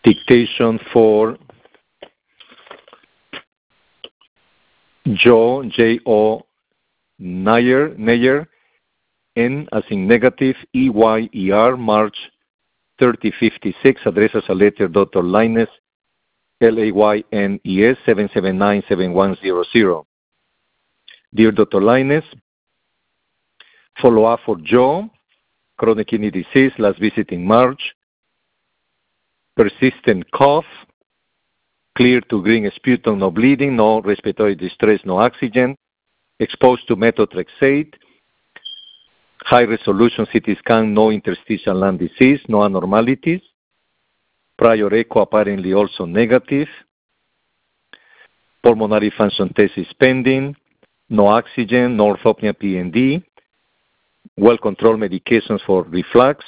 Dictation for Joe, J-O, Neyer, N as in negative, E-Y-E-R, March 3056, address as a letter, Dr. Lainez, L-A-Y-N-E-S, 779-7100. Dear Dr. Lainez, follow-up for Joe, chronic kidney disease, last visit in March, persistent cough, clear to green sputum, no bleeding, no respiratory distress, no oxygen, exposed to methotrexate, high-resolution CT scan, no interstitial lung disease, no abnormalities, prior echo apparently also negative, pulmonary function test is pending, no oxygen, no orthopnea PND, well-controlled medications for reflux,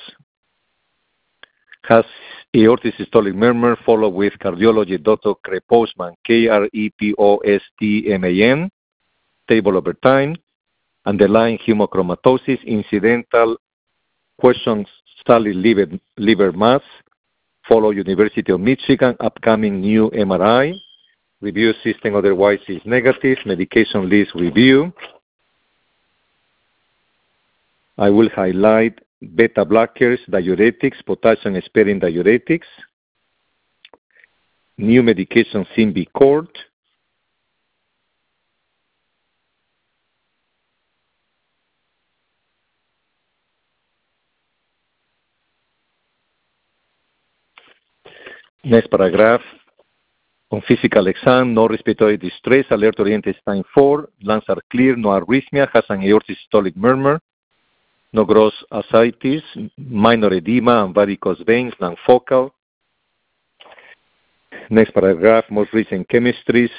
has aortic systolic murmur, followed with cardiology, Dr. Krepostman, K-R-E-P-O-S-T-M-A-N, stable over time, underlying hemochromatosis, incidental questions, study liver mass, follow University of Michigan, upcoming new MRI, review system otherwise is negative, medication list review. I will highlight beta blockers, diuretics, potassium sparing diuretics, new medication Symbicort, next paragraph, on physical exam, no respiratory distress, alert oriented time 4, lungs are clear, no arrhythmia, has an aortic systolic murmur, no gross ascites, minor edema and varicose veins, non-focal. Next paragraph, most recent chemistries,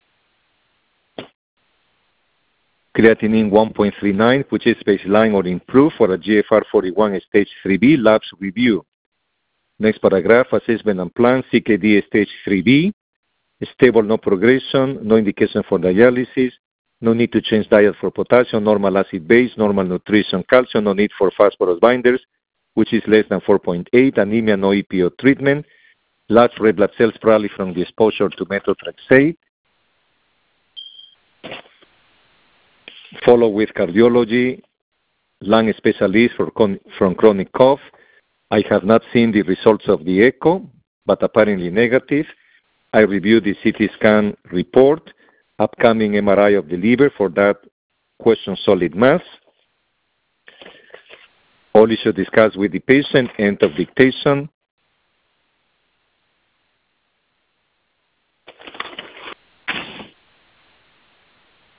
creatinine 1.39, which is baseline or improved for a GFR 41 stage 3B, labs review. Next paragraph, assessment and plan, CKD stage 3B, stable, no progression, no indication for dialysis, no need to change diet for potassium, normal acid base, normal nutrition, calcium, no need for phosphorus binders, which is less than 4.8, anemia, no EPO treatment, large red blood cells probably from the exposure to methotrexate, follow with cardiology, lung specialist from chronic cough. I have not seen the results of the echo, but apparently negative. I reviewed the CT scan report, upcoming MRI of the liver for that question solid mass. All issues discussed with the patient, end of dictation.